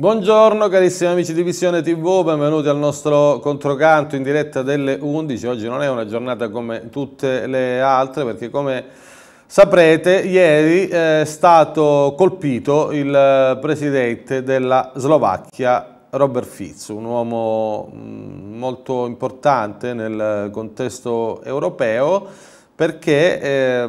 Buongiorno carissimi amici di Visione TV, benvenuti al nostro controcanto in diretta delle 11. Oggi non è una giornata come tutte le altre perché, come saprete, ieri è stato colpito il presidente della Slovacchia, Robert Fico, un uomo molto importante nel contesto europeo, perché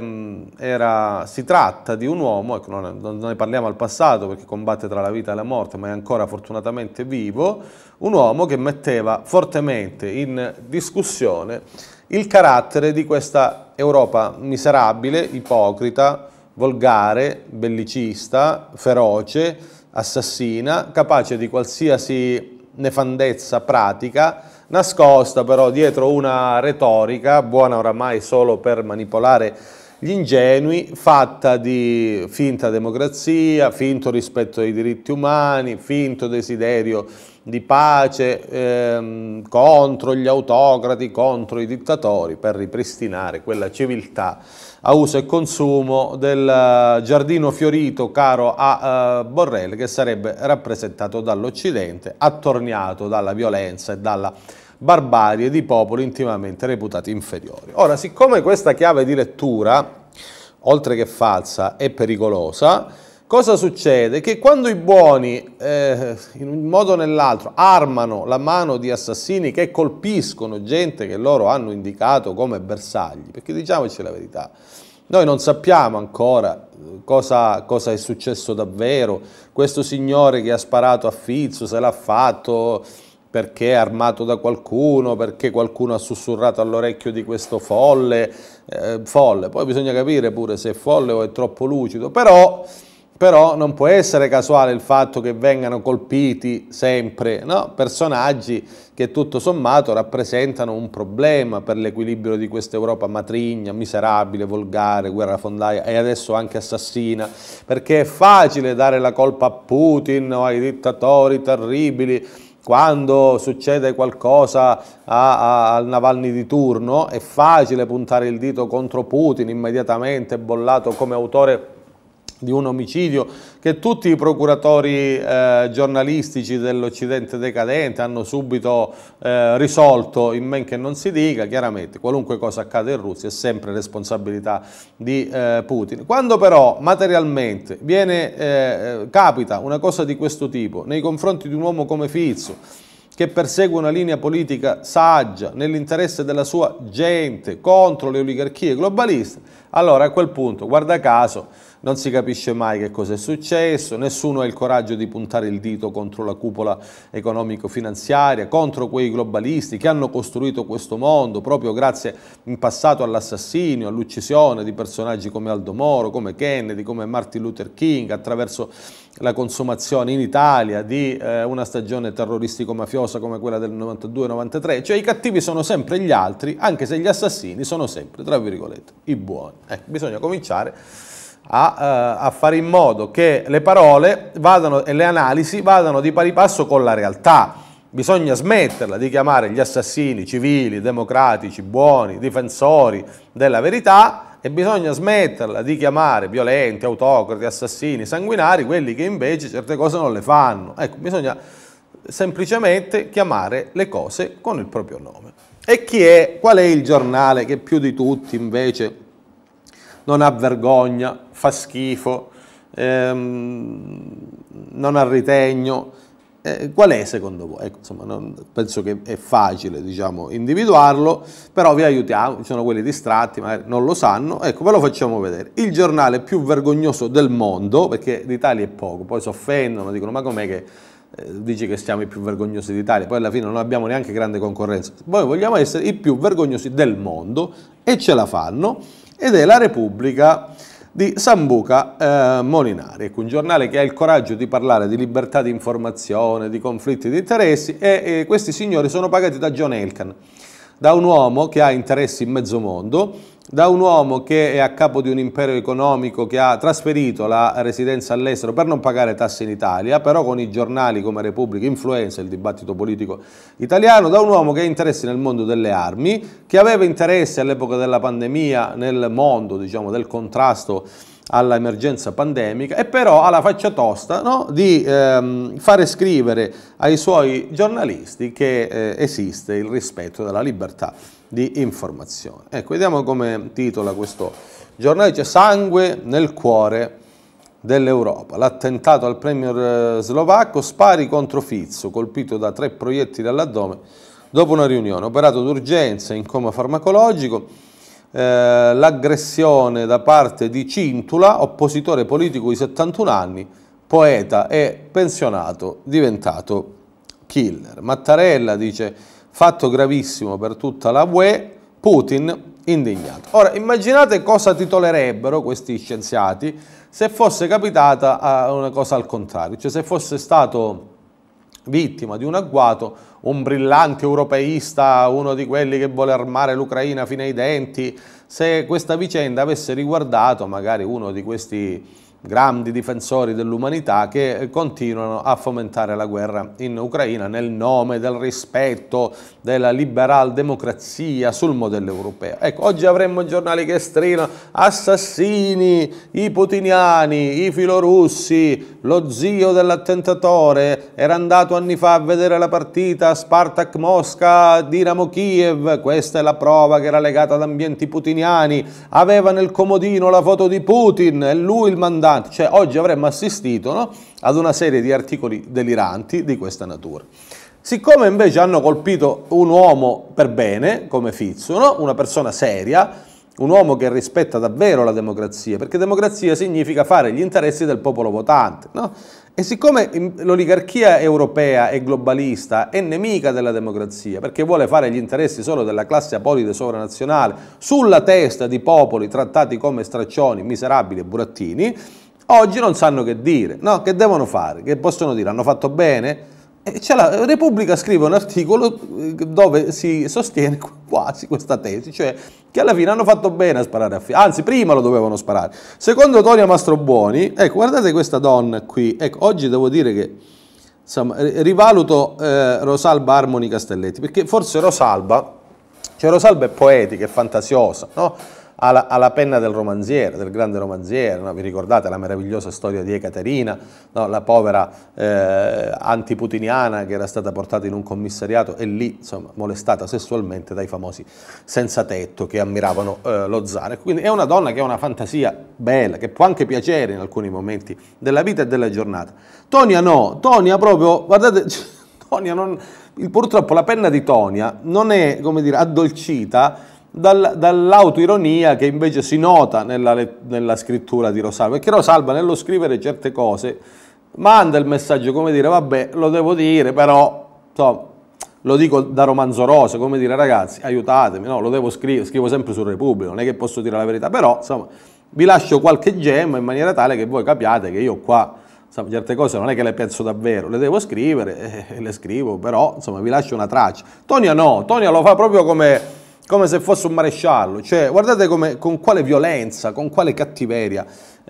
si tratta di un uomo, ecco, non ne parliamo al passato perché combatte tra la vita e la morte, ma è ancora fortunatamente vivo, un uomo che metteva fortemente in discussione il carattere di questa Europa miserabile, ipocrita, volgare, bellicista, feroce, assassina, capace di qualsiasi nefandezza pratica, nascosta però dietro una retorica, buona oramai solo per manipolare gli ingenui, fatta di finta democrazia, finto rispetto ai diritti umani, finto desiderio di pace, contro gli autocrati, contro i dittatori, per ripristinare quella civiltà a uso e consumo del giardino fiorito caro a Borrell, che sarebbe rappresentato dall'Occidente, attorniato dalla violenza e dalla barbarie di popoli intimamente reputati inferiori. Ora, siccome questa chiave di lettura, oltre che falsa, è pericolosa, cosa succede? Che quando i buoni, in un modo o nell'altro, armano la mano di assassini che colpiscono gente che loro hanno indicato come bersagli, perché diciamoci la verità, noi non sappiamo ancora cosa è successo davvero, questo signore che ha sparato a Fico, se l'ha fatto perché è armato da qualcuno, perché qualcuno ha sussurrato all'orecchio di questo folle, poi bisogna capire pure se è folle o è troppo lucido, però non può essere casuale il fatto che vengano colpiti sempre, no? Personaggi che tutto sommato rappresentano un problema per l'equilibrio di questa Europa matrigna, miserabile, volgare, guerrafondaia e adesso anche assassina, perché è facile dare la colpa a Putin o ai dittatori terribili. Quando succede qualcosa al Navalny di turno è facile puntare il dito contro Putin, immediatamente bollato come autore di un omicidio che tutti i procuratori giornalistici dell'Occidente decadente hanno subito risolto in men che non si dica. Chiaramente qualunque cosa accade in Russia è sempre responsabilità di Putin. Quando però materialmente capita una cosa di questo tipo nei confronti di un uomo come Fico, che persegue una linea politica saggia, nell'interesse della sua gente, contro le oligarchie globaliste, allora a quel punto, guarda caso, non si capisce mai che cosa è successo, nessuno ha il coraggio di puntare il dito contro la cupola economico-finanziaria, contro quei globalisti che hanno costruito questo mondo proprio grazie in passato all'assassinio, all'uccisione di personaggi come Aldo Moro, come Kennedy, come Martin Luther King, attraverso la consumazione in Italia di una stagione terroristico-mafiosa come quella del 92-93, cioè i cattivi sono sempre gli altri, anche se gli assassini sono sempre, tra virgolette, i buoni. Bisogna cominciare a fare in modo che le parole e le analisi vadano di pari passo con la realtà. Bisogna smetterla di chiamare gli assassini civili, democratici, buoni, difensori della verità, e bisogna smetterla di chiamare violenti, autocrati, assassini, sanguinari, quelli che invece certe cose non le fanno. Ecco, bisogna semplicemente chiamare le cose con il proprio nome. E qual è il giornale che più di tutti invece non ha vergogna, fa schifo, non ha ritegno? Qual è secondo voi? Ecco, insomma, penso che è facile, diciamo, individuarlo, però vi aiutiamo, ci sono quelli distratti, magari non lo sanno, ecco, ve lo facciamo vedere. Il giornale più vergognoso del mondo, perché d'Italia è poco, poi si offendono, dicono ma com'è che dici che siamo i più vergognosi d'Italia, poi alla fine non abbiamo neanche grande concorrenza. Noi vogliamo essere i più vergognosi del mondo e ce la fanno, ed è La Repubblica di Sambuca Molinari, ecco, un giornale che ha il coraggio di parlare di libertà di informazione, di conflitti di interessi, e questi signori sono pagati da John Elkann, da un uomo che ha interessi in mezzo mondo, da un uomo che è a capo di un impero economico che ha trasferito la residenza all'estero per non pagare tasse in Italia, però con i giornali come Repubblica influenza il dibattito politico italiano, da un uomo che ha interessi nel mondo delle armi, che aveva interessi all'epoca della pandemia nel mondo, diciamo, del contrasto all'emergenza pandemica, e però ha la faccia tosta, no, di fare scrivere ai suoi giornalisti che esiste il rispetto della libertà di informazione. Ecco, vediamo come titola questo giornale, c'è sangue nel cuore dell'Europa. L'attentato al premier slovacco, spari contro Fizzo, colpito da 3 proiettili all'addome dopo una riunione, operato d'urgenza in coma farmacologico. L'aggressione da parte di Cintula, oppositore politico di 71 anni, poeta e pensionato, diventato killer. Mattarella dice fatto gravissimo per tutta la UE, Putin indignato. Ora immaginate cosa titolerebbero questi scienziati se fosse capitata a una cosa al contrario, cioè se fosse stato vittima di un agguato un brillante europeista, uno di quelli che vuole armare l'Ucraina fino ai denti, se questa vicenda avesse riguardato magari uno di questi grandi difensori dell'umanità che continuano a fomentare la guerra in Ucraina nel nome del rispetto della liberal democrazia sul modello europeo. Ecco, oggi avremmo giornali che strinano assassini, i putiniani, i filorussi, lo zio dell'attentatore era andato anni fa a vedere la partita Spartak Mosca, Dinamo Kiev, questa è la prova che era legata ad ambienti putiniani, aveva nel comodino la foto di Putin, è lui il mandante. Cioè oggi avremmo assistito, no, ad una serie di articoli deliranti di questa natura. Siccome invece hanno colpito un uomo per bene, come Fizzo, no? Una persona seria, un uomo che rispetta davvero la democrazia, perché democrazia significa fare gli interessi del popolo votante, no? E siccome l'oligarchia europea e globalista è nemica della democrazia, perché vuole fare gli interessi solo della classe apolide sovranazionale, sulla testa di popoli trattati come straccioni, miserabili e burattini, oggi non sanno che dire, no? Che devono fare? Che possono dire? Hanno fatto bene? La Repubblica scrive un articolo dove si sostiene quasi questa tesi, cioè che alla fine hanno fatto bene a sparare a Fizzo, anzi prima lo dovevano sparare. Secondo Tonia Mastrobuoni, ecco, guardate questa donna qui, ecco, oggi devo dire che insomma, rivaluto Rosalba Armoni Castelletti, perché forse Rosalba è poetica, è fantasiosa, no? Ha la penna del romanziere, del grande romanziere, no? Vi ricordate la meravigliosa storia di Ekaterina, no? La povera antiputiniana che era stata portata in un commissariato e lì insomma molestata sessualmente dai famosi senza tetto che ammiravano lo zar. Quindi è una donna che ha una fantasia bella, che può anche piacere in alcuni momenti della vita e della giornata. Tonia no, Tonia proprio, guardate, Tonia non, purtroppo la penna di Tonia non è, come dire, addolcita dall'autoironia che invece si nota nella scrittura di Rosalba, perché Rosalba nello scrivere certe cose manda il messaggio, come dire, vabbè, lo devo dire, però insomma, lo dico da romanzo rosa, come dire, ragazzi, aiutatemi, no, lo devo scrivere, scrivo sempre su Repubblica, non è che posso dire la verità, però insomma, vi lascio qualche gemma in maniera tale che voi capiate che io qua, insomma, certe cose non è che le penso davvero, le devo scrivere, le scrivo, però insomma, vi lascio una traccia. Tonia no, Tonia lo fa proprio come se fosse un maresciallo, cioè guardate con quale violenza, con quale cattiveria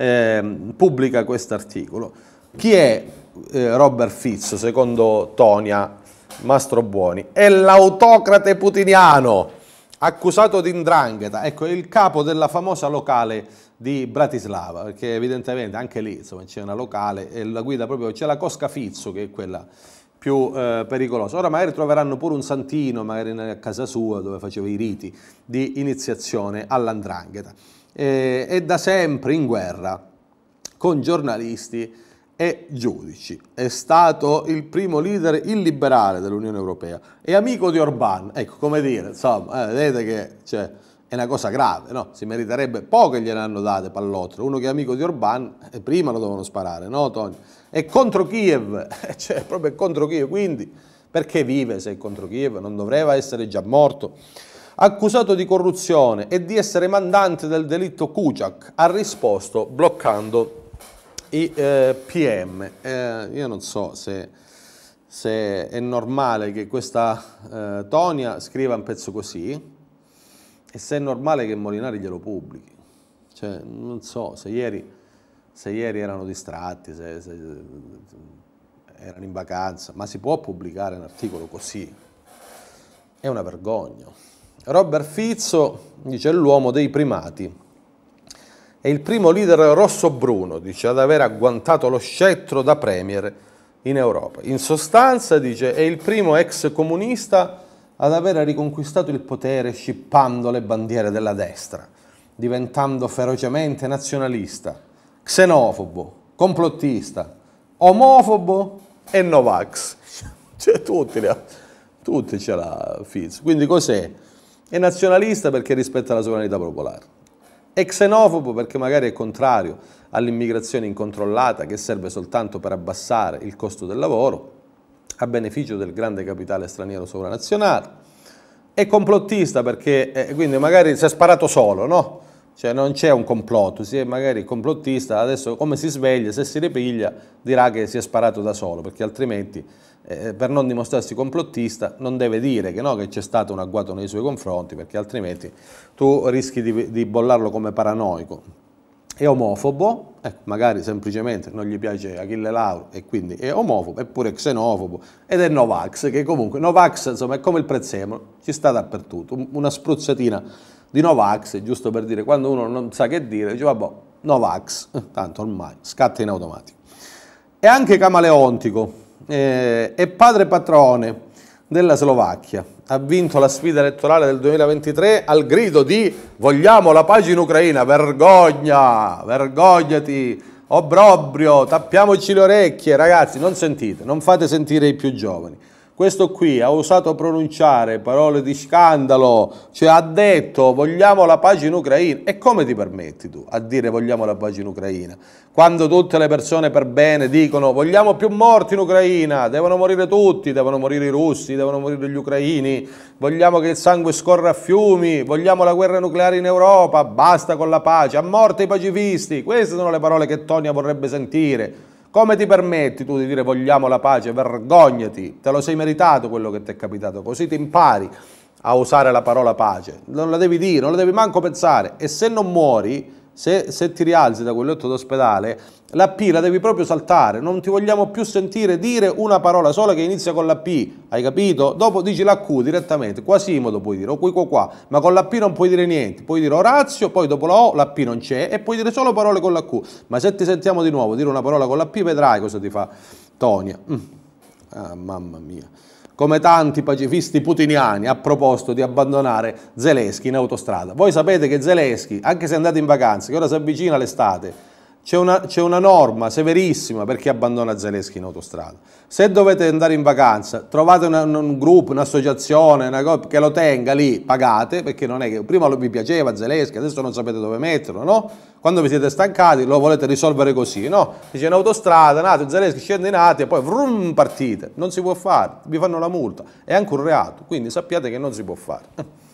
pubblica questo articolo. Chi è Robert Fizzo, secondo Tonia Mastrobuoni? È l'autocrate putiniano, accusato di 'ndrangheta, ecco, è il capo della famosa locale di Bratislava, perché evidentemente anche lì c'è una locale e la guida proprio, c'è la Cosca Fizzo che è quella più pericolosa. Ora magari troveranno pure un santino, magari a casa sua, dove faceva i riti di iniziazione all''ndrangheta. È da sempre in guerra con giornalisti e giudici. È stato il primo leader illiberale dell'Unione Europea. È amico di Orbán, ecco, come dire, insomma, vedete che è una cosa grave, no? Si meriterebbe, poche gliene hanno date pallottere. Uno che è amico di Orbán, prima lo devono sparare, no Tony? È contro Kiev, cioè proprio è contro Kiev, quindi perché vive se è contro Kiev? Non dovrebbe essere già morto? Accusato di corruzione e di essere mandante del delitto Kuciak, ha risposto bloccando i PM. Io non so se è normale che questa Tonia scriva un pezzo così e se è normale che Molinari glielo pubblichi. Cioè, non so, se ieri erano distratti, se erano in vacanza, ma si può pubblicare un articolo così? È una vergogna. Robert Fizzo dice è l'uomo dei primati è il primo leader rossobruno, dice, ad aver agguantato lo scettro da premier in Europa. In sostanza, dice, è il primo ex comunista ad aver riconquistato il potere scippando le bandiere della destra, diventando ferocemente nazionalista, xenofobo, complottista, omofobo e Novax. Cioè tutti ce l'ha Fitz. Quindi cos'è? È nazionalista perché rispetta la sovranità popolare. È xenofobo perché magari è contrario all'immigrazione incontrollata che serve soltanto per abbassare il costo del lavoro a beneficio del grande capitale straniero sovranazionale. È complottista perché quindi magari si è sparato solo, no? Cioè non c'è un complotto, si è magari complottista, adesso come si sveglia, se si ripiglia dirà che si è sparato da solo, perché altrimenti per non dimostrarsi complottista non deve dire che no, che c'è stato un agguato nei suoi confronti, perché altrimenti tu rischi di bollarlo come paranoico. È omofobo, magari semplicemente non gli piace Achille Lauro e quindi è omofobo, eppure xenofobo, ed è Novax, che comunque Novax insomma è come il prezzemolo, ci sta dappertutto, una spruzzatina di Novax, giusto per dire, quando uno non sa che dire, dice vabbè, Novax, tanto ormai scatta in automatico. È anche camaleontico, è padre patrone della Slovacchia, ha vinto la sfida elettorale del 2023 al grido di vogliamo la pace in Ucraina, vergogna, vergognati, obbrobrio, tappiamoci le orecchie, ragazzi, non sentite, non fate sentire i più giovani. Questo qui ha osato pronunciare parole di scandalo, cioè ha detto vogliamo la pace in Ucraina. E come ti permetti tu a dire vogliamo la pace in Ucraina? Quando tutte le persone per bene dicono vogliamo più morti in Ucraina, devono morire tutti, devono morire i russi, devono morire gli ucraini, vogliamo che il sangue scorra a fiumi, vogliamo la guerra nucleare in Europa, basta con la pace, a morte i pacifisti. Queste sono le parole che Tonia vorrebbe sentire. Come ti permetti tu di dire vogliamo la pace? Vergognati, te lo sei meritato quello che ti è capitato, così ti impari a usare la parola pace. Non la devi dire, non la devi manco pensare. E se non muori, se ti rialzi da quel letto d'ospedale, la P la devi proprio saltare, non ti vogliamo più sentire dire una parola sola che inizia con la P, hai capito? Dopo dici la Q direttamente, Quasimodo puoi dire, o qui qua, ma con la P non puoi dire niente, puoi dire Orazio, poi dopo la O la P non c'è e puoi dire solo parole con la Q, ma se ti sentiamo di nuovo dire una parola con la P vedrai cosa ti fa Tonia. Ah, mamma mia. Come tanti pacifisti putiniani ha proposto di abbandonare Zelensky in autostrada. Voi sapete che Zelensky, anche se è andato in vacanza, che ora si avvicina l'estate, c'è una norma severissima per chi abbandona Zelensky in autostrada. Se dovete andare in vacanza, trovate un gruppo, un'associazione che lo tenga lì, pagate, perché non è che prima vi piaceva Zelensky, adesso non sapete dove metterlo, no? Quando vi siete stancati lo volete risolvere così, no? Dice in autostrada, nato Zelensky, scende in Atia e poi vrum, partite. Non si può fare, vi fanno la multa, è anche un reato, quindi sappiate che non si può fare.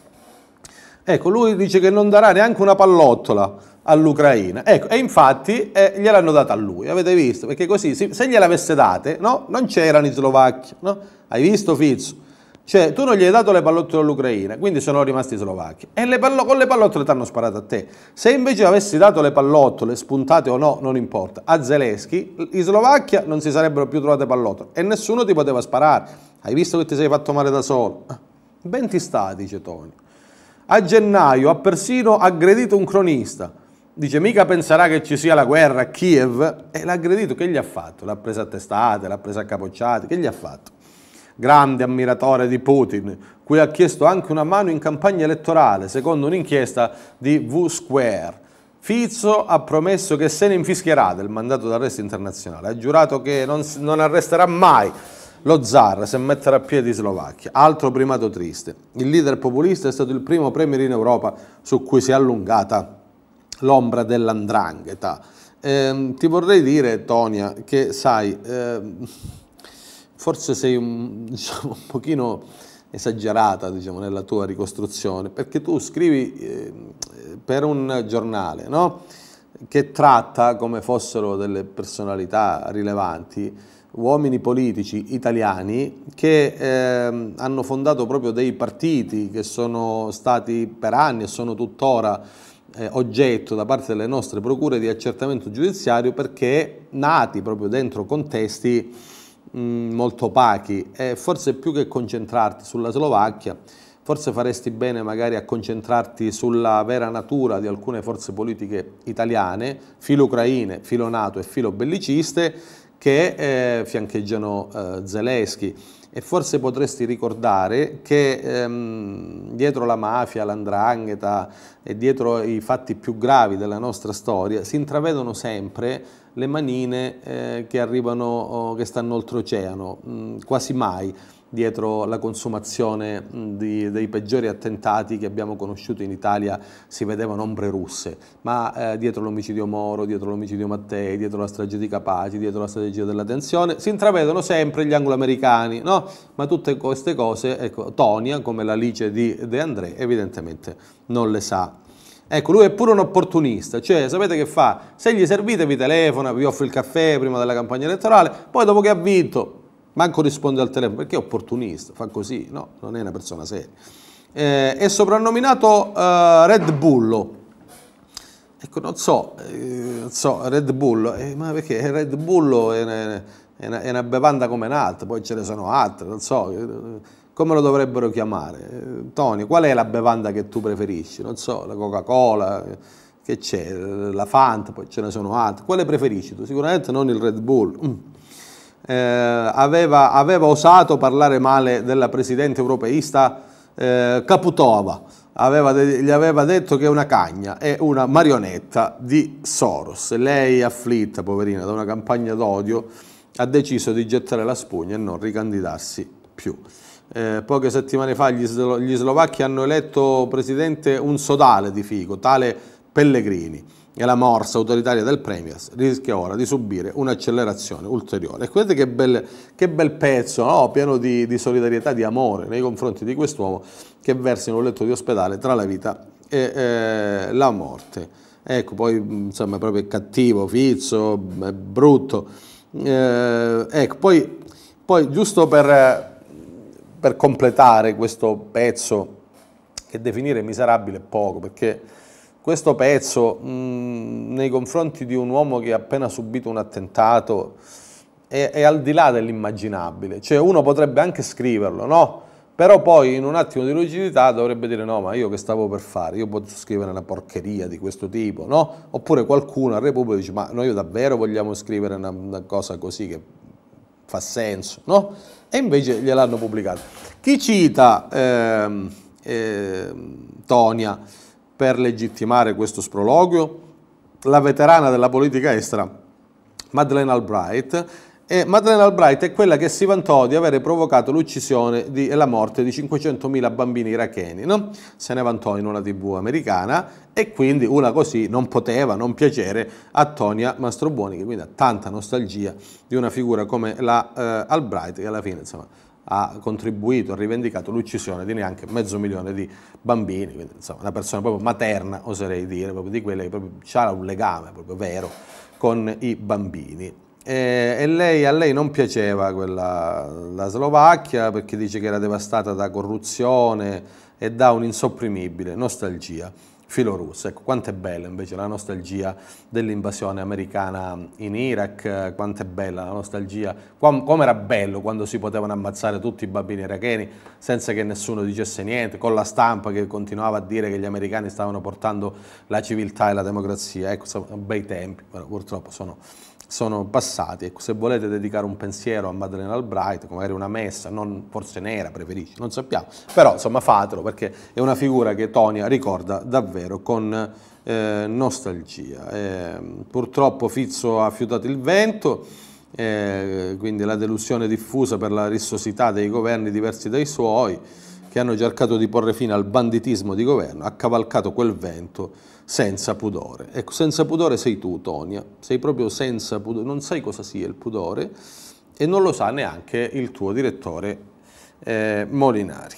Ecco, lui dice che non darà neanche una pallottola all'Ucraina. Ecco, e infatti gliel'hanno data a lui, avete visto? Perché così, se gliel'avesse date, no? Non c'erano in Slovacchia, no? Hai visto Fizzo? Cioè, tu non gli hai dato le pallottole all'Ucraina, quindi sono rimasti slovacchi. E con le pallottole ti hanno sparato a te. Se invece avessi dato le pallottole, spuntate o no, non importa, a Zelensky, in Slovacchia non si sarebbero più trovate pallottole e nessuno ti poteva sparare. Hai visto che ti sei fatto male da solo? Ben ti sta, dice Tony. A gennaio ha persino aggredito un cronista. Dice, mica penserà che ci sia la guerra a Kiev. E l'ha aggredito, che gli ha fatto? L'ha presa a testate, l'ha presa a capocciate, che gli ha fatto? Grande ammiratore di Putin, cui ha chiesto anche una mano in campagna elettorale, secondo un'inchiesta di V-Square. Fizzo ha promesso che se ne infischierà del mandato d'arresto internazionale, ha giurato che non arresterà mai lo zar se metterà a piedi Slovacchia. Altro primato triste. Il leader populista è stato il primo premier in Europa su cui si è allungata l'ombra dell''ndrangheta. Ti vorrei dire, Tonia, che sai, forse sei un pochino esagerata, diciamo, nella tua ricostruzione, perché tu scrivi per un giornale, no? Che tratta come fossero delle personalità rilevanti uomini politici italiani che hanno fondato proprio dei partiti che sono stati per anni e sono tuttora oggetto da parte delle nostre procure di accertamento giudiziario perché nati proprio dentro contesti molto opachi e forse più che concentrarti sulla Slovacchia, forse faresti bene magari a concentrarti sulla vera natura di alcune forze politiche italiane, filo ucraine, filo NATO e filo belliciste, che fiancheggiano Zelensky. E forse potresti ricordare che dietro la mafia, l''ndrangheta e dietro i fatti più gravi della nostra storia si intravedono sempre le manine che arrivano, che stanno oltreoceano, quasi mai dietro la consumazione dei peggiori attentati che abbiamo conosciuto in Italia si vedevano ombre russe, ma dietro l'omicidio Moro, dietro l'omicidio Mattei, dietro la strage di Capaci, dietro la strategia della tensione, si intravedono sempre gli anglo-americani, no? Ma tutte queste cose, ecco, Tonia, come l'Alice di De André, evidentemente non le sa. Ecco, lui è pure un opportunista, cioè sapete che fa? Se gli servite vi telefona, vi offre il caffè prima della campagna elettorale, poi dopo che ha vinto manco risponde al telefono, perché è opportunista, fa così, no, non è una persona seria. È soprannominato Red Bullo. Ecco, non so, Red Bull, ma perché Red Bull è una bevanda come un'altra, poi ce ne sono altre, non so, come lo dovrebbero chiamare? Tony, qual è la bevanda che tu preferisci? Non so, la Coca-Cola, che c'è, la Fanta, poi ce ne sono altre. Quale preferisci tu? Sicuramente non il Red Bull. Aveva osato parlare male della presidente europeista Kaputova, gli aveva detto che è una cagna, è una marionetta di Soros. Lei, afflitta, poverina, da una campagna d'odio, ha deciso di gettare la spugna e non ricandidarsi più. Poche settimane fa gli slovacchi hanno eletto presidente un sodale di figo, tale Pellegrini, e la morsa autoritaria del Premier rischia ora di subire un'accelerazione ulteriore. E vedete che bel pezzo, no? Pieno di solidarietà, di amore nei confronti di quest'uomo che versa in un letto di ospedale tra la vita e la morte. Ecco, poi insomma è proprio cattivo, fizzo, è brutto. Ecco, poi giusto per completare questo pezzo, che definire miserabile è poco, perché questo pezzo nei confronti di un uomo che ha appena subito un attentato è al di là dell'immaginabile, cioè uno potrebbe anche scriverlo, no? Però poi in un attimo di lucidità dovrebbe dire no, ma io che stavo per fare? Io posso scrivere una porcheria di questo tipo, no? Oppure qualcuno a Repubblica dice ma noi davvero vogliamo scrivere una cosa così che fa senso, no? E invece gliel'hanno pubblicato. Chi cita Tonia per legittimare questo sproloquio? La veterana della politica estera Madeleine Albright, e Madeleine Albright è quella che si vantò di avere provocato l'uccisione e la morte di 500.000 bambini iracheni, no? Se ne vantò in una TV americana e quindi una così non poteva non piacere a Tonia Mastrobuoni, che quindi ha tanta nostalgia di una figura come la Albright, che alla fine insomma ha contribuito, ha rivendicato l'uccisione di neanche 500.000 di bambini, quindi insomma una persona proprio materna, oserei dire, proprio di quelle che proprio ha un legame proprio vero con i bambini. E a lei non piaceva la Slovacchia, perché dice che era devastata da corruzione e da un'insopprimibile nostalgia filorussa. Ecco, quanto è bella invece la nostalgia dell'invasione americana in Iraq, quanto è bella la nostalgia, come era bello quando si potevano ammazzare tutti i bambini iracheni senza che nessuno dicesse niente, con la stampa che continuava a dire che gli americani stavano portando la civiltà e la democrazia. Ecco, sono bei tempi, però purtroppo sono passati. Ecco, se volete dedicare un pensiero a Madeleine Albright, magari una messa, forse nera preferisci, non sappiamo, però insomma fatelo, perché è una figura che Tonia ricorda davvero con nostalgia. Purtroppo Fizzo ha fiutato il vento, quindi la delusione diffusa per la rissosità dei governi diversi dai suoi, che hanno cercato di porre fine al banditismo di governo, ha cavalcato quel vento senza pudore. Ecco, senza pudore sei tu, Tonia, sei proprio senza pudore, non sai cosa sia il pudore e non lo sa neanche il tuo direttore Molinari.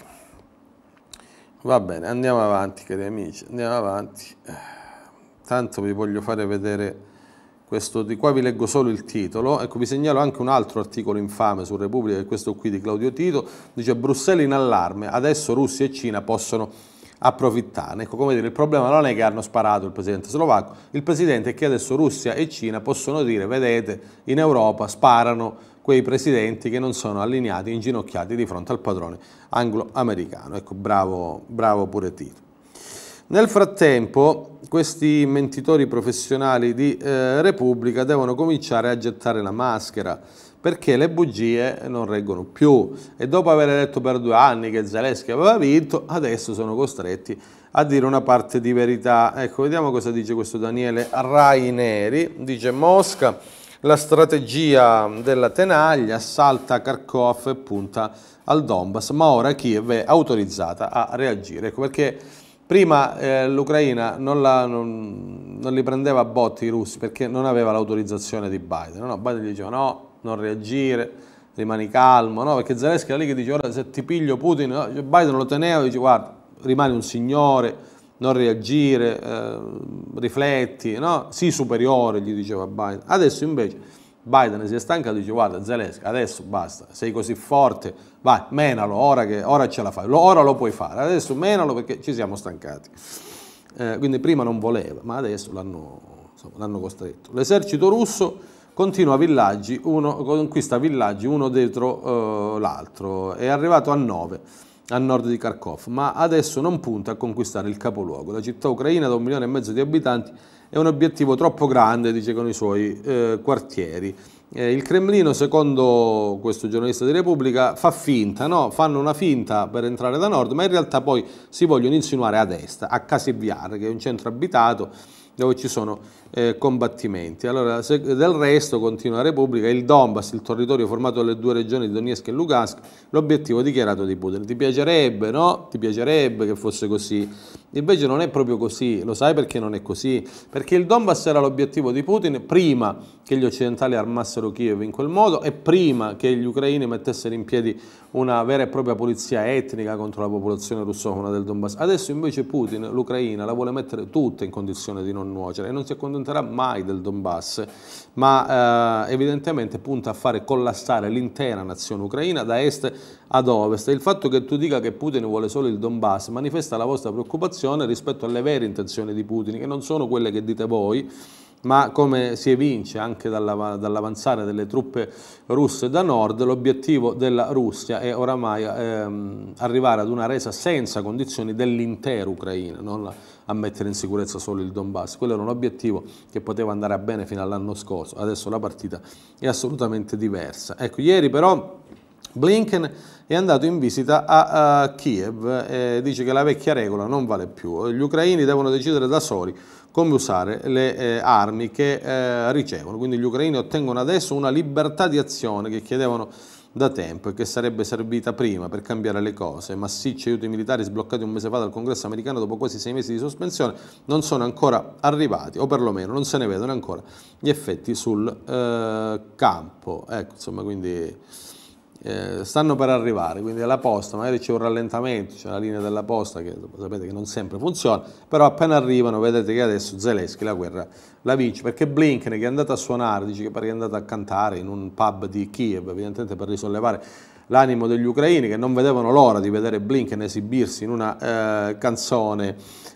Va bene, andiamo avanti, cari amici, andiamo avanti. Tanto vi voglio fare vedere questo, di qua vi leggo solo il titolo. Ecco, vi segnalo anche un altro articolo infame su Repubblica, che è questo qui di Claudio Tito, dice Bruxelles in allarme, adesso Russia e Cina possono approfittarne. Ecco, come dire, il problema non è che hanno sparato il presidente slovacco, il presidente è che adesso Russia e Cina possono dire vedete, in Europa sparano quei presidenti che non sono allineati, inginocchiati di fronte al padrone anglo-americano. Ecco, bravo pure Tito. Nel frattempo questi mentitori professionali di Repubblica devono cominciare a gettare la maschera, perché le bugie non reggono più, e dopo aver detto per 2 anni che Zelensky aveva vinto, adesso sono costretti a dire una parte di verità. Ecco, vediamo cosa dice questo Daniele Raineri. Dice: Mosca, la strategia della tenaglia, assalta Kharkov e punta al Donbass, ma ora Kiev è autorizzata a reagire. Ecco perché prima l'Ucraina non li prendeva a botti i russi, perché non aveva l'autorizzazione di Biden. No? Biden gli diceva no, non reagire, rimani calmo, no? Perché Zelensky era lì che dice ora se ti piglio Putin, no? Biden lo teneva e dice guarda, rimani un signore, non reagire, rifletti, no? Sii superiore, gli diceva Biden. Adesso invece Biden si è stancato e dice guarda Zelensky, adesso basta, sei così forte, vai, menalo, ora ce la fai, ora lo puoi fare, adesso menalo perché ci siamo stancati. Quindi prima non voleva, ma adesso l'hanno costretto. L'esercito russo continua villaggi, conquista villaggi uno dietro l'altro, è arrivato a 9 a nord di Kharkov, ma adesso non punta a conquistare il capoluogo. La città ucraina da 1,5 milioni di abitanti è un obiettivo troppo grande, dice, con i suoi quartieri. Il Cremlino, secondo questo giornalista di Repubblica, fa finta, no? Fanno una finta per entrare da nord, ma in realtà poi si vogliono insinuare ad est, a Kasivyar, che è un centro abitato dove ci sono combattimenti. Allora, del resto, continua la Repubblica, il Donbass, il territorio formato dalle 2 regioni di Donetsk e Lugansk, l'obiettivo dichiarato di Putin. Ti piacerebbe, no? Ti piacerebbe che fosse così. Invece non è proprio così. Lo sai perché non è così? Perché il Donbass era l'obiettivo di Putin prima che gli occidentali armassero Kiev in quel modo e prima che gli ucraini mettessero in piedi una vera e propria pulizia etnica contro la popolazione russofona del Donbass. Adesso invece Putin l'Ucraina la vuole mettere tutta in condizione di non nuocere e non si accontenterà mai del Donbass, ma evidentemente punta a fare collassare l'intera nazione ucraina da est ad ovest. E il fatto che tu dica che Putin vuole solo il Donbass manifesta la vostra preoccupazione rispetto alle vere intenzioni di Putin, che non sono quelle che dite voi, ma come si evince anche dall'avanzare delle truppe russe da nord, l'obiettivo della Russia è oramai arrivare ad una resa senza condizioni dell'intera Ucraina, non a mettere in sicurezza solo il Donbass. Quello era un obiettivo che poteva andare a bene fino all'anno scorso, adesso la partita è assolutamente diversa. Ecco, ieri però Blinken è andato in visita a Kiev e dice che la vecchia regola non vale più, gli ucraini devono decidere da soli come usare le armi che ricevono, quindi gli ucraini ottengono adesso una libertà di azione che chiedevano da tempo e che sarebbe servita prima per cambiare le cose. Massicci aiuti militari sbloccati un mese fa dal Congresso americano dopo quasi 6 mesi di sospensione non sono ancora arrivati, o perlomeno non se ne vedono ancora gli effetti sul campo. Ecco, insomma, quindi stanno per arrivare, quindi alla posta magari c'è un rallentamento, c'è la linea della posta che sapete che non sempre funziona, però appena arrivano vedete che adesso Zelensky la guerra la vince, perché Blinken, che è andato a suonare, dice che è andato a cantare in un pub di Kiev, evidentemente per risollevare l'animo degli ucraini che non vedevano l'ora di vedere Blinken esibirsi in una canzone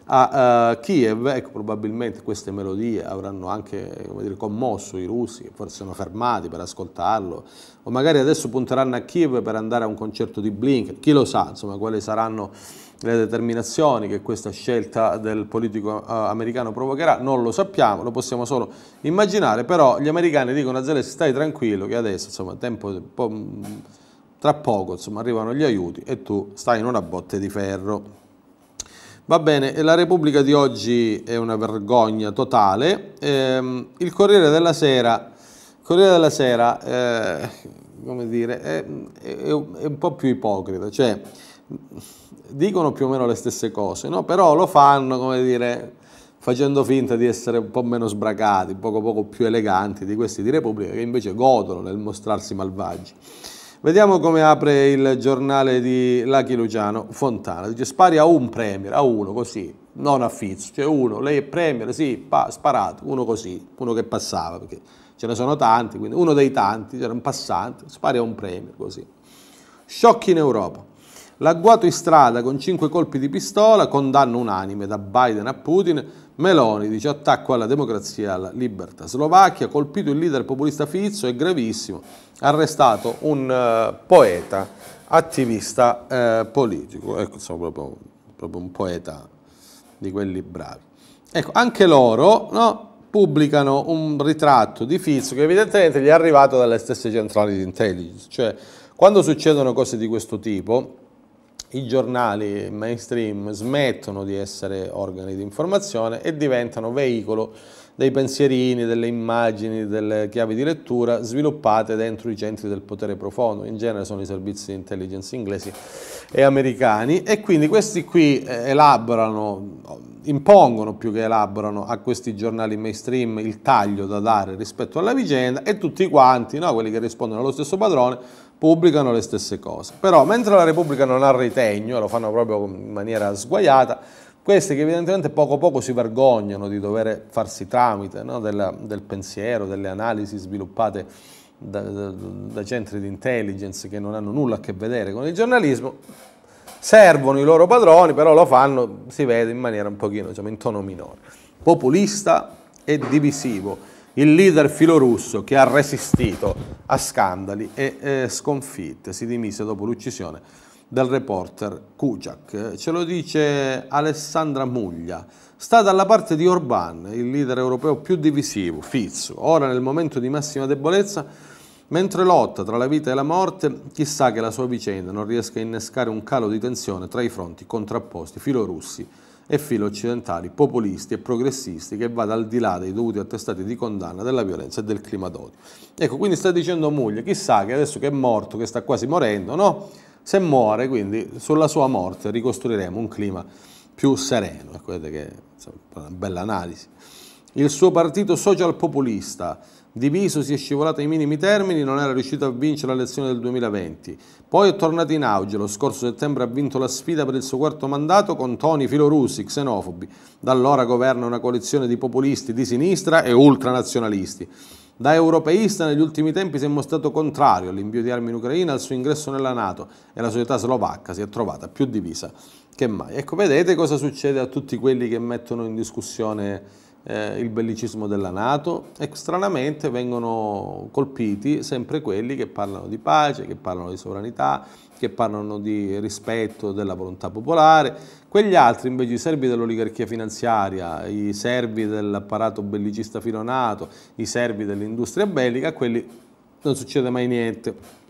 a Kiev. Ecco, probabilmente queste melodie avranno anche, come dire, commosso i russi, che forse sono fermati per ascoltarlo, o magari adesso punteranno a Kiev per andare a un concerto di Blinken, chi lo sa, insomma, quali saranno le determinazioni che questa scelta del politico americano provocherà, non lo sappiamo, lo possiamo solo immaginare, però gli americani dicono a Zelensky stai tranquillo che adesso, insomma, tra poco, insomma, arrivano gli aiuti e tu stai in una botte di ferro. Va bene, la Repubblica di oggi è una vergogna totale. Il Corriere della Sera, come dire, è un po' più ipocrita, cioè dicono più o meno le stesse cose, no? Però lo fanno, come dire, facendo finta di essere un po' meno sbracati, poco più eleganti di questi di Repubblica, che invece godono nel mostrarsi malvagi. Vediamo come apre il giornale di Lucky Luciano Fontana. Dice spari a un premier, a uno così, non a Fizzo, cioè uno, lei è premier, sì, sparato, uno così, uno che passava, perché ce ne sono tanti, quindi uno dei tanti, c'era un passante, spari a un premier così. Sciocchi in Europa. L'agguato in strada con 5 colpi di pistola, condanna unanime da Biden a Putin. Meloni dice attacco alla democrazia e alla libertà. Slovacchia, colpito il leader populista Fico, è gravissimo, arrestato un poeta, attivista politico, ecco, insomma, proprio un poeta di quelli bravi. Ecco, anche loro, no, pubblicano un ritratto di Fico che evidentemente gli è arrivato dalle stesse centrali di intelligence, cioè quando succedono cose di questo tipo i giornali mainstream smettono di essere organi di informazione e diventano veicolo dei pensierini, delle immagini, delle chiavi di lettura sviluppate dentro i centri del potere profondo, in genere sono i servizi di intelligence inglesi e americani, e quindi questi qui elaborano, impongono più che elaborano a questi giornali mainstream il taglio da dare rispetto alla vicenda, e tutti quanti, no, quelli che rispondono allo stesso padrone, pubblicano le stesse cose. Però mentre la Repubblica non ha ritegno, lo fanno proprio in maniera sguaiata, questi che evidentemente poco poco si vergognano di dover farsi tramite, no, del pensiero, delle analisi sviluppate da centri di intelligence che non hanno nulla a che vedere con il giornalismo, servono i loro padroni, però lo fanno, si vede, in maniera un pochino, diciamo, in tono minore. Populista e divisivo. Il leader filorusso che ha resistito a scandali e sconfitte, si dimise dopo l'uccisione del reporter Kuciak. Ce lo dice Alessandra Muglia. Sta dalla parte di Orbán, il leader europeo più divisivo, Fico, ora nel momento di massima debolezza, mentre lotta tra la vita e la morte, chissà che la sua vicenda non riesca a innescare un calo di tensione tra i fronti contrapposti filorussi e filo occidentali, populisti e progressisti, che vada al di là dei dovuti attestati di condanna della violenza e del clima d'odio. Ecco, quindi sta dicendo Muglia, chissà che adesso che è morto, che sta quasi morendo, no? Se muore, quindi sulla sua morte ricostruiremo un clima più sereno. Ecco, vedete che insomma, una bella analisi. Il suo partito social populista, diviso, si è scivolato ai minimi termini, non era riuscito a vincere le elezioni del 2020. Poi è tornato in auge, lo scorso settembre ha vinto la sfida per il suo quarto mandato con toni filorussi, xenofobi. Da allora governa una coalizione di populisti di sinistra e ultranazionalisti. Da europeista negli ultimi tempi si è mostrato contrario all'invio di armi in Ucraina e al suo ingresso nella NATO, e la società slovacca si è trovata più divisa che mai. Ecco, vedete cosa succede a tutti quelli che mettono in discussione il bellicismo della NATO, e stranamente vengono colpiti sempre quelli che parlano di pace, che parlano di sovranità, che parlano di rispetto della volontà popolare. Quegli altri invece, i servi dell'oligarchia finanziaria, i servi dell'apparato bellicista filo-NATO, i servi dell'industria bellica, a quelli non succede mai niente.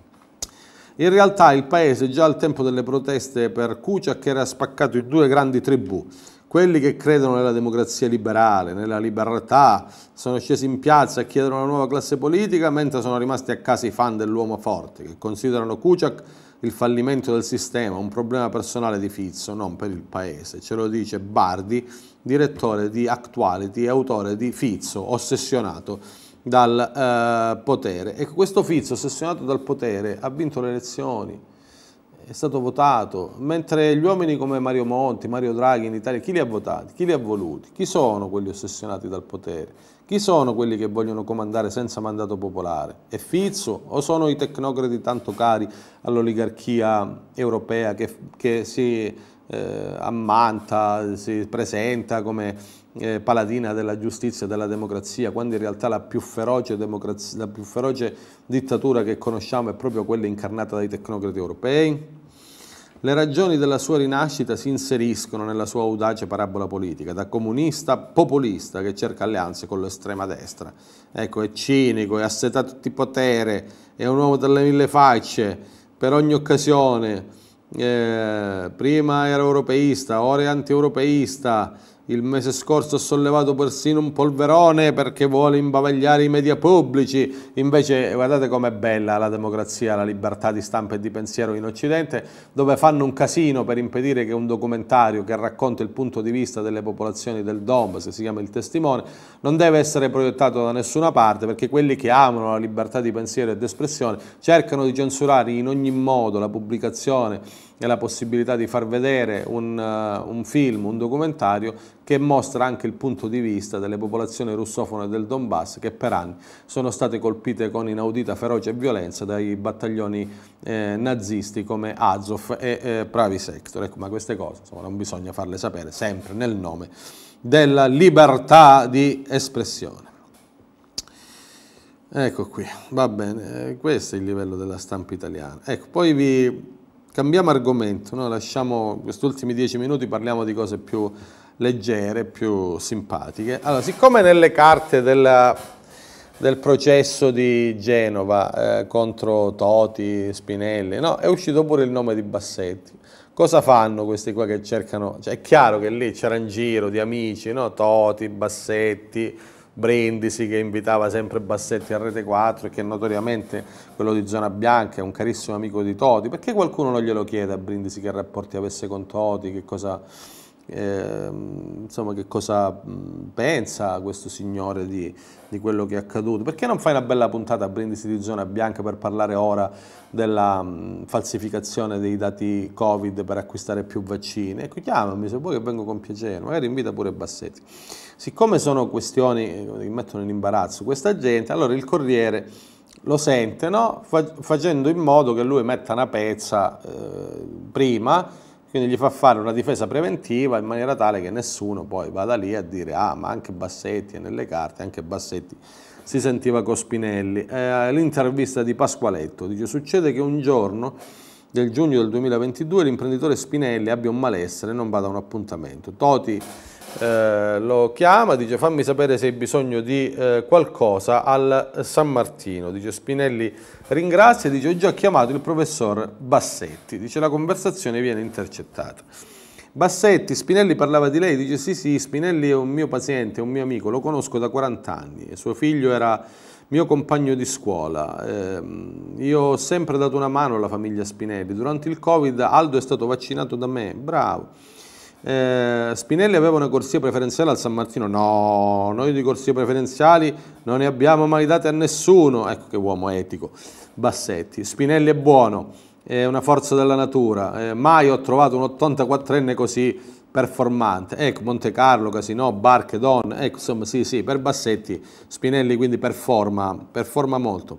In realtà il paese già al tempo delle proteste per Kuciak era spaccato in due grandi tribù. Quelli che credono nella democrazia liberale, nella libertà, sono scesi in piazza e chiedono una nuova classe politica, mentre sono rimasti a casa i fan dell'uomo forte, che considerano Kuciak il fallimento del sistema, un problema personale di Fico, non per il paese. Ce lo dice Bardi, direttore di Actuality e autore di Fico, ossessionato dal potere. E questo Fico, ossessionato dal potere, ha vinto le elezioni. È stato votato, mentre gli uomini come Mario Monti, Mario Draghi in Italia, chi li ha votati? Chi li ha voluti? Chi sono quelli ossessionati dal potere? Chi sono quelli che vogliono comandare senza mandato popolare? È Fico o sono i tecnocrati tanto cari all'oligarchia europea che si ammanta, si presenta come paladina della giustizia e della democrazia, quando in realtà la più feroce dittatura che conosciamo è proprio quella incarnata dai tecnocrati europei? Le ragioni della sua rinascita si inseriscono nella sua audace parabola politica, da comunista populista che cerca alleanze con l'estrema destra. Ecco, è cinico, è assetato di potere, è un uomo dalle mille facce, per ogni occasione. Prima era europeista, ora è anti-europeista. Il mese scorso ha sollevato persino un polverone perché vuole imbavagliare i media pubblici. Invece guardate com'è bella la democrazia, la libertà di stampa e di pensiero in Occidente, dove fanno un casino per impedire che un documentario che racconta il punto di vista delle popolazioni del Donbass, si chiama Il Testimone, non deve essere proiettato da nessuna parte, perché quelli che amano la libertà di pensiero e di espressione cercano di censurare in ogni modo la pubblicazione e la possibilità di far vedere un film, un documentario che mostra anche il punto di vista delle popolazioni russofone del Donbass che per anni sono state colpite con inaudita ferocia e violenza dai battaglioni nazisti come Azov e Pravi Sector. Ecco, ma queste cose insomma, non bisogna farle sapere, sempre nel nome della libertà di espressione. Ecco qui, va bene, questo è il livello della stampa italiana. Ecco, poi cambiamo argomento, no? Lasciamo questi ultimi 10 minuti, parliamo di cose più leggere, più simpatiche. Allora, siccome nelle carte del processo di Genova contro Toti, Spinelli, no? È uscito pure il nome di Bassetti. Cosa fanno questi qua che cercano? Cioè, è chiaro che lì c'era un giro di amici, no? Toti, Bassetti, Brindisi che invitava sempre Bassetti a Rete 4 e che notoriamente quello di Zona Bianca è un carissimo amico di Toti. Perché qualcuno non glielo chiede a Brindisi che rapporti avesse con Toti, che cosa, insomma, che cosa pensa questo signore di quello che è accaduto? Perché non fai una bella puntata a Brindisi di Zona Bianca per parlare ora della falsificazione dei dati Covid per acquistare più vaccini? Ecco, chiamami se vuoi che vengo con piacere, magari invita pure Bassetti. Siccome sono questioni che mettono in imbarazzo questa gente, allora il Corriere lo sente, no? Facendo in modo che lui metta una pezza prima, quindi gli fa fare una difesa preventiva in maniera tale che nessuno poi vada lì a dire ah, ma anche Bassetti è nelle carte, anche Bassetti si sentiva con Spinelli. L'intervista di Pasqualetto dice: succede che un giorno del giugno del 2022 l'imprenditore Spinelli abbia un malessere e non vada a un appuntamento. Toti lo chiama, dice fammi sapere se hai bisogno di qualcosa al San Martino. Dice Spinelli ringrazia, dice ho già chiamato il professor Bassetti. Dice la conversazione viene intercettata. Bassetti, Spinelli parlava di lei, dice sì, Spinelli è un mio paziente, è un mio amico, lo conosco da 40 anni, suo figlio era mio compagno di scuola, io ho sempre dato una mano alla famiglia Spinelli, durante il Covid Aldo è stato vaccinato da me, bravo. Spinelli aveva una corsia preferenziale al San Martino? No, noi di corsie preferenziali non ne abbiamo mai date a nessuno. Ecco che uomo etico, Bassetti. Spinelli è buono, è una forza della natura, mai ho trovato un 84enne così performante. Ecco, Monte Carlo, Casinò, barche, donne, ecco, insomma, sì, per Bassetti Spinelli quindi performa molto.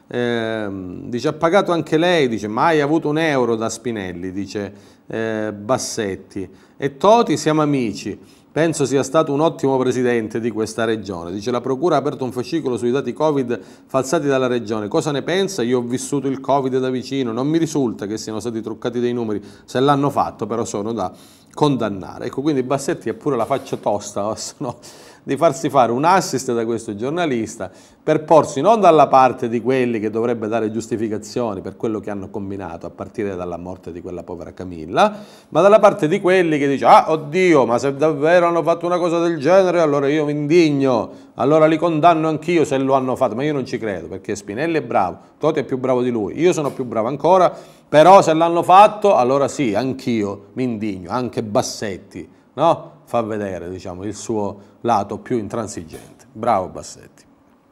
Dice ha pagato anche lei, dice mai avuto un euro da Spinelli, dice Bassetti. E Toti siamo amici, penso sia stato un ottimo presidente di questa regione. Dice la procura ha aperto un fascicolo sui dati Covid falsati dalla regione, cosa ne pensa? Io ho vissuto il Covid da vicino, non mi risulta che siano stati truccati dei numeri, se l'hanno fatto però sono da condannare. Ecco, quindi Bassetti ha pure la faccia tosta, no? Di farsi fare un assist da questo giornalista per porsi non dalla parte di quelli che dovrebbe dare giustificazioni per quello che hanno combinato a partire dalla morte di quella povera Camilla, ma dalla parte di quelli che dice ah oddio, ma se davvero hanno fatto una cosa del genere allora io mi indigno, allora li condanno anch'io se lo hanno fatto, ma io non ci credo perché Spinelli è bravo, Toti è più bravo di lui, io sono più bravo ancora, però se l'hanno fatto allora sì, anch'io mi indigno, anche Bassetti, no? Fa vedere, diciamo, il suo lato più intransigente. Bravo Bassetti.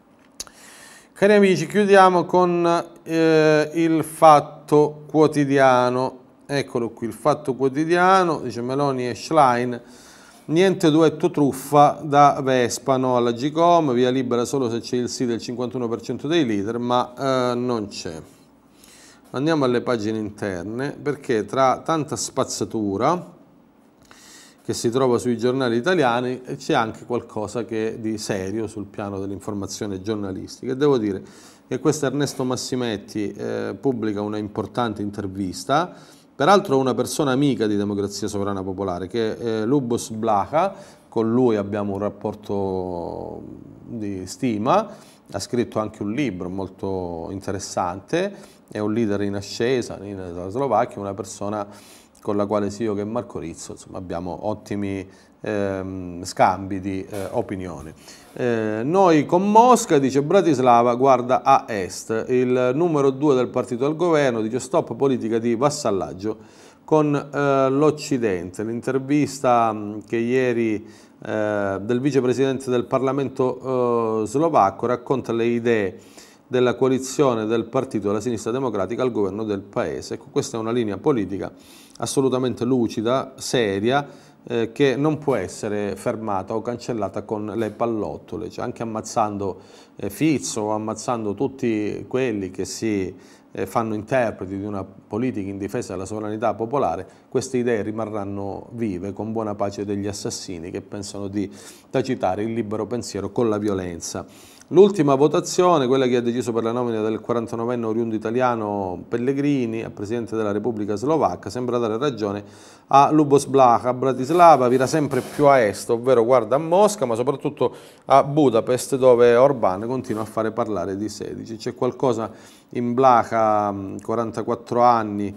Cari amici, chiudiamo con il Fatto Quotidiano. Eccolo qui, il Fatto Quotidiano, dice Meloni e Schlein, niente duetto truffa da Vespano alla Gcom, via libera solo se c'è il sì del 51% dei leader, ma non c'è. Andiamo alle pagine interne, perché tra tanta spazzatura che si trova sui giornali italiani c'è anche qualcosa che di serio sul piano dell'informazione giornalistica. E devo dire che questo Ernesto Massimetti pubblica una importante intervista, peraltro una persona amica di Democrazia Sovrana Popolare, che è Lubos Blaha, con lui abbiamo un rapporto di stima, ha scritto anche un libro molto interessante, è un leader in ascesa in Slovacchia, una persona con la quale sia io che Marco Rizzo insomma, abbiamo ottimi scambi di opinioni. Noi con Mosca, dice Bratislava, guarda a est, il numero 2 del partito al governo, dice stop politica di vassallaggio con l'Occidente. L'intervista che ieri del vicepresidente del Parlamento slovacco racconta le idee della coalizione del partito della sinistra democratica al governo del paese. Ecco, questa è una linea politica assolutamente lucida, seria, che non può essere fermata o cancellata con le pallottole, cioè anche ammazzando Fizzo o ammazzando tutti quelli che si fanno interpreti di una politica in difesa della sovranità popolare. Queste idee rimarranno vive con buona pace degli assassini che pensano di tacitare il libero pensiero con la violenza. L'ultima votazione, quella che ha deciso per la nomina del 49enne oriundo italiano Pellegrini a Presidente della Repubblica Slovacca, sembra dare ragione a Lubos Blaha. Bratislava vira sempre più a est, ovvero guarda a Mosca, ma soprattutto a Budapest, dove Orbán continua a fare parlare di 16. C'è qualcosa in Blaha, 44 anni,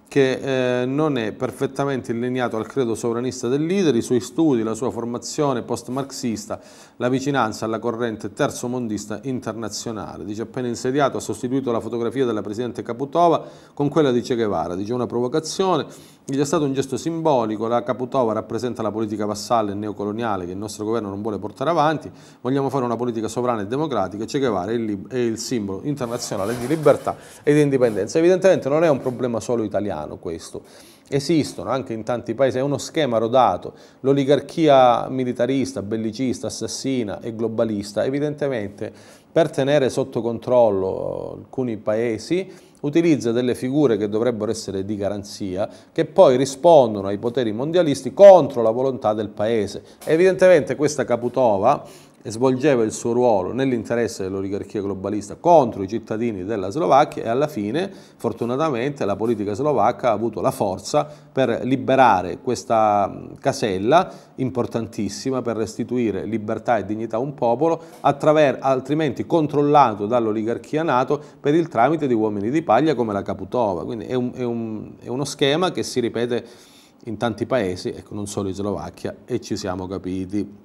che non è perfettamente allineato al credo sovranista del leader, i suoi studi, la sua formazione post-marxista, la vicinanza alla corrente terzomondista internazionale. Dice, appena insediato ha sostituito la fotografia della presidente Kaputova con quella di Che Guevara. Dice, una provocazione, dice, è stato un gesto simbolico, la Kaputova rappresenta la politica vassalla e neocoloniale che il nostro governo non vuole portare avanti, vogliamo fare una politica sovrana e democratica, Che Guevara è il simbolo internazionale di libertà e di indipendenza. Evidentemente non è un problema solo italiano questo, esistono anche in tanti paesi, è uno schema rodato, l'oligarchia militarista, bellicista, assassina e globalista evidentemente per tenere sotto controllo alcuni paesi utilizza delle figure che dovrebbero essere di garanzia, che poi rispondono ai poteri mondialisti contro la volontà del paese. Evidentemente questa Kaputova svolgeva il suo ruolo nell'interesse dell'oligarchia globalista contro i cittadini della Slovacchia e alla fine, fortunatamente, la politica slovacca ha avuto la forza per liberare questa casella importantissima per restituire libertà e dignità a un popolo, altrimenti controllato dall'oligarchia NATO per il tramite di uomini di paglia come la Kaputova. Quindi è uno schema che si ripete in tanti paesi, ecco, non solo in Slovacchia, e ci siamo capiti.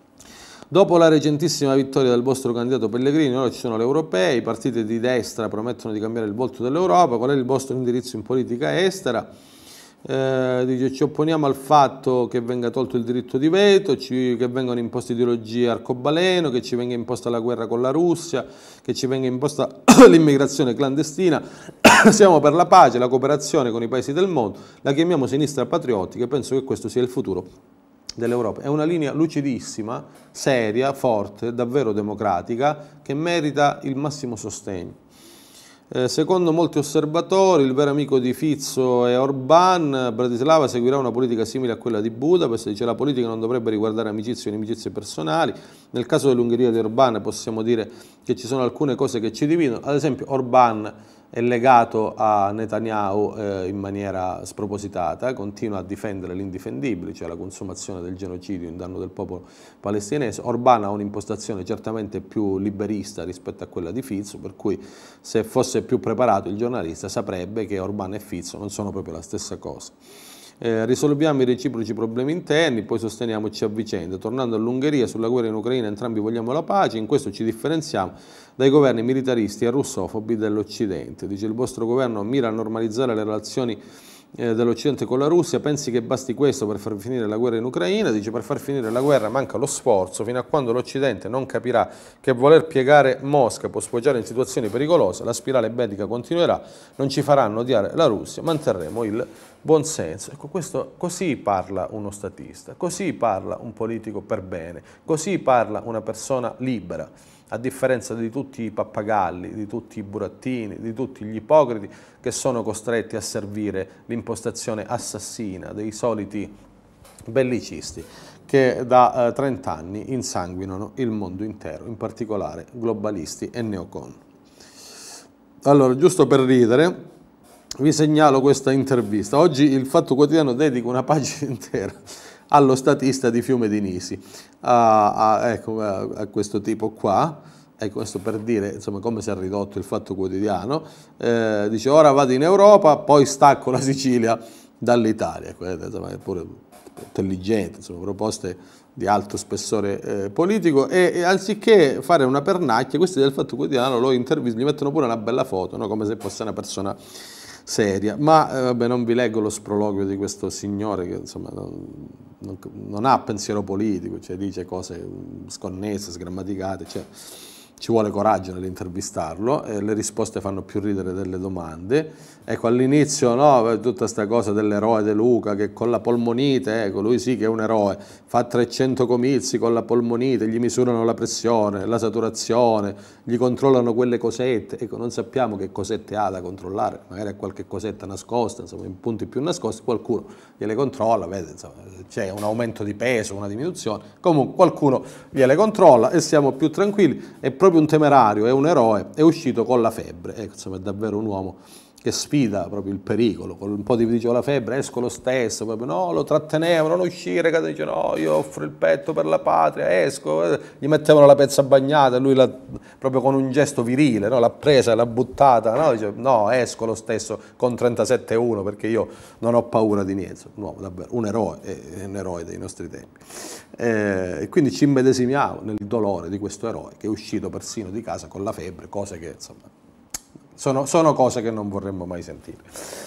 Dopo la recentissima vittoria del vostro candidato Pellegrini, ora ci sono le europee, i partiti di destra promettono di cambiare il volto dell'Europa, qual è il vostro indirizzo in politica estera? Dice, ci opponiamo al fatto che venga tolto il diritto di veto, che vengano imposte ideologie arcobaleno, che ci venga imposta la guerra con la Russia, che ci venga imposta l'immigrazione clandestina. Siamo per la pace, la cooperazione con i paesi del mondo, la chiamiamo sinistra patriottica e penso che questo sia il futuro dell'Europa. È una linea lucidissima, seria, forte, davvero democratica, che merita il massimo sostegno. Secondo molti osservatori, il vero amico di Fizzo è Orbán, Bratislava seguirà una politica simile a quella di Budapest, dice la politica non dovrebbe riguardare amicizie o inimicizie personali. Nel caso dell'Ungheria di Orbán possiamo dire che ci sono alcune cose che ci dividono, ad esempio Orbán è legato a Netanyahu in maniera spropositata, continua a difendere l'indifendibile, cioè la consumazione del genocidio in danno del popolo palestinese. Orbán ha un'impostazione certamente più liberista rispetto a quella di Fizzo, per cui se fosse più preparato il giornalista saprebbe che Orbán e Fizzo non sono proprio la stessa cosa. Risolviamo i reciproci problemi interni, poi sosteniamoci a vicenda. Tornando all'Ungheria, sulla guerra in Ucraina entrambi vogliamo la pace, in questo ci differenziamo dai governi militaristi e russofobi dell'Occidente. Dice, il vostro governo mira a normalizzare le relazioni dell'Occidente con la Russia, pensi che basti questo per far finire la guerra in Ucraina? Dice, per far finire la guerra manca lo sforzo, fino a quando l'Occidente non capirà che voler piegare Mosca può sfociare in situazioni pericolose, la spirale bellica continuerà, non ci faranno odiare la Russia, manterremo il buonsenso. Ecco, così parla uno statista, così parla un politico per bene, così parla una persona libera, a differenza di tutti i pappagalli, di tutti i burattini, di tutti gli ipocriti che sono costretti a servire l'impostazione assassina dei soliti bellicisti che da 30 anni insanguinano il mondo intero, in particolare globalisti e neocon. Allora, giusto per ridere, vi segnalo questa intervista. Oggi il Fatto Quotidiano dedica una pagina intera allo statista di Fiume di Nisi, a questo tipo qua, ecco, questo per dire insomma come si è ridotto il Fatto Quotidiano. Dice, ora vado in Europa, poi stacco la Sicilia dall'Italia. Insomma, è pure intelligente, insomma, proposte di alto spessore politico, e anziché fare una pernacchia, questi del Fatto Quotidiano lo intervistano, gli mettono pure una bella foto, no? Come se fosse una persona seria. Ma vabbè, non vi leggo lo sproloquio di questo signore che insomma non ha pensiero politico, cioè dice cose sconnesse, sgrammaticate, cioè, ci vuole coraggio nell'intervistarlo, le risposte fanno più ridere delle domande. Ecco, all'inizio no, tutta questa cosa dell'eroe De Luca che con la polmonite, ecco, lui sì che è un eroe, fa 300 comizi con la polmonite, gli misurano la pressione, la saturazione, gli controllano quelle cosette, ecco, non sappiamo che cosette ha da controllare, magari ha qualche cosetta nascosta, insomma, in punti più nascosti, qualcuno gliele controlla, vede, insomma, c'è un aumento di peso, una diminuzione, comunque qualcuno gliele controlla e siamo più tranquilli. È proprio un temerario, è un eroe, è uscito con la febbre, ecco, insomma, è davvero un uomo che sfida proprio il pericolo, con un po' di dice la febbre, esco lo stesso, proprio no, lo trattenevano, non uscire, dice no, io offro il petto per la patria, esco, gli mettevano la pezza bagnata e lui proprio con un gesto virile, no, l'ha presa, l'ha buttata, no, dice no, esco lo stesso con 37-1 perché io non ho paura di niente, un uomo davvero, un eroe dei nostri tempi. E quindi ci immedesimiamo nel dolore di questo eroe che è uscito persino di casa con la febbre, cose che insomma sono cose che non vorremmo mai sentire.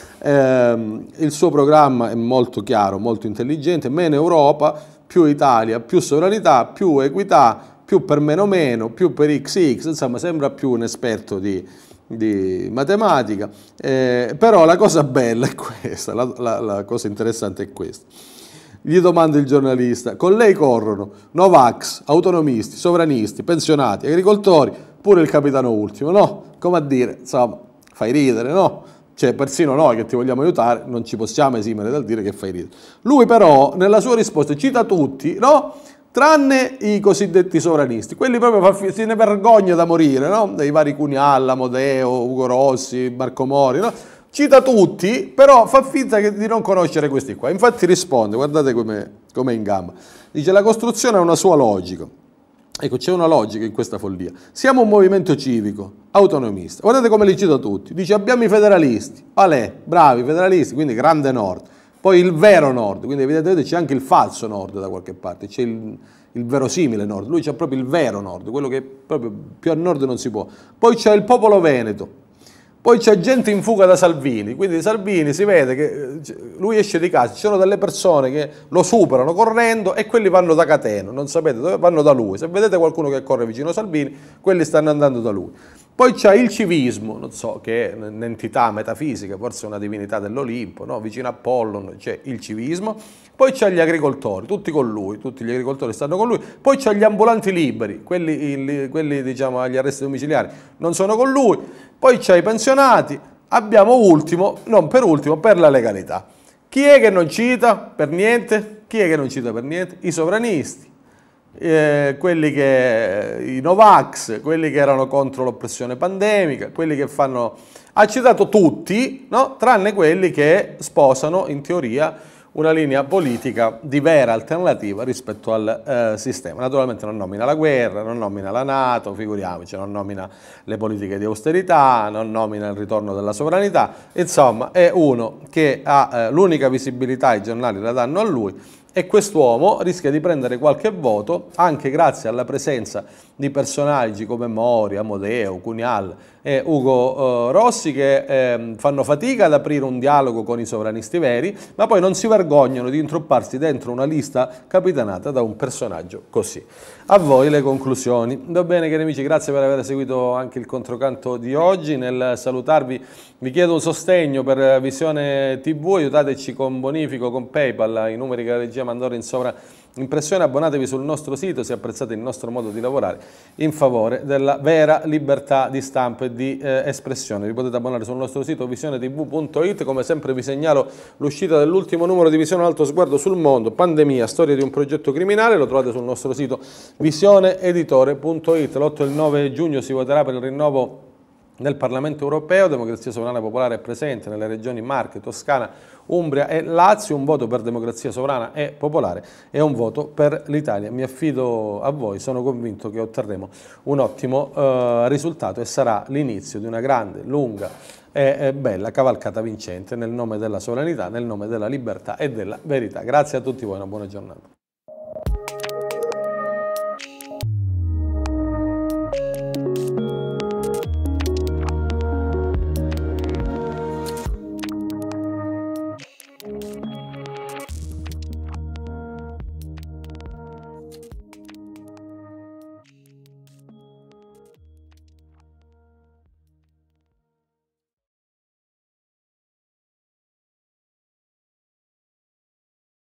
Il suo programma è molto chiaro, molto intelligente: meno Europa, più Italia, più sovranità, più equità, più per meno, più per XX, insomma sembra più un esperto di matematica, però la cosa bella è questa, la cosa interessante è questa. Gli domanda il giornalista: con lei corrono Novax, autonomisti, sovranisti, pensionati, agricoltori, pure il capitano Ultimo, no? Come a dire, insomma, fai ridere, no? Cioè, persino noi che ti vogliamo aiutare non ci possiamo esimere dal dire che fai ridere. Lui però, nella sua risposta, cita tutti, no? Tranne i cosiddetti sovranisti, quelli proprio se ne vergogna da morire, no? Dei vari Cunial, Amodeo, Ugo Rossi, Marco Mori, no? Cita tutti, però fa finta di non conoscere questi qua. Infatti risponde, guardate come è in gamba, dice: la costruzione ha una sua logica. Ecco, c'è una logica in questa follia. Siamo un movimento civico, autonomista. Guardate come li cita tutti. Dice: abbiamo i federalisti, bravi federalisti, quindi grande nord. Poi il vero nord, quindi evidentemente c'è anche il falso nord da qualche parte, c'è il verosimile nord, lui c'ha proprio il vero nord, quello che proprio più a nord non si può. Poi c'è il popolo veneto. Poi c'è gente in fuga da Salvini, quindi Salvini si vede che lui esce di casa, ci sono delle persone che lo superano correndo e quelli vanno da Cateno, non sapete dove, vanno da lui. Se vedete qualcuno che corre vicino a Salvini, quelli stanno andando da lui. Poi c'è il civismo, non so, che è un'entità metafisica, forse una divinità dell'Olimpo, no? Vicino a Pollon c'è il civismo. Poi c'è gli agricoltori, tutti con lui, tutti gli agricoltori stanno con lui. Poi c'è gli ambulanti liberi, quelli diciamo agli arresti domiciliari, non sono con lui. Poi c'è i pensionati, abbiamo ultimo, non per ultimo, per la legalità. Chi è che non cita per niente? Chi è che non cita per niente? I sovranisti. I Novax, quelli che erano contro l'oppressione pandemica, quelli che ha citato tutti, no? Tranne quelli che sposano in teoria una linea politica di vera alternativa rispetto al sistema. Naturalmente non nomina la guerra, non nomina la NATO, figuriamoci, non nomina le politiche di austerità, non nomina il ritorno della sovranità, insomma è uno che ha l'unica visibilità, i giornali la danno a lui, e quest'uomo rischia di prendere qualche voto anche grazie alla presenza di personaggi come Mori, Amodeo, Cunial e Ugo Rossi che fanno fatica ad aprire un dialogo con i sovranisti veri, ma poi non si vergognano di intrupparsi dentro una lista capitanata da un personaggio così. A voi le conclusioni. Va bene, cari amici, grazie per aver seguito anche il controcanto di oggi. Nel salutarvi vi chiedo un sostegno per Visione TV, aiutateci con bonifico, con PayPal, i numeri che la regia manda ora in sovraimpressione, abbonatevi sul nostro sito se apprezzate il nostro modo di lavorare in favore della vera libertà di stampa e di espressione. Vi potete abbonare sul nostro sito visionetv.it. Come sempre vi segnalo l'uscita dell'ultimo numero di Visione Alto Sguardo sul Mondo, pandemia, storia di un progetto criminale, lo trovate sul nostro sito visioneeditore.it. L'8 e il 9 giugno si voterà per il rinnovo nel Parlamento europeo. Democrazia Sovrana Popolare è presente nelle regioni Marche, Toscana, Umbria e Lazio. Un voto per Democrazia Sovrana e Popolare e un voto per l'Italia. Mi affido a voi, sono convinto che otterremo un ottimo risultato e sarà l'inizio di una grande, lunga e bella cavalcata vincente nel nome della sovranità, nel nome della libertà e della verità. Grazie a tutti voi, una buona giornata.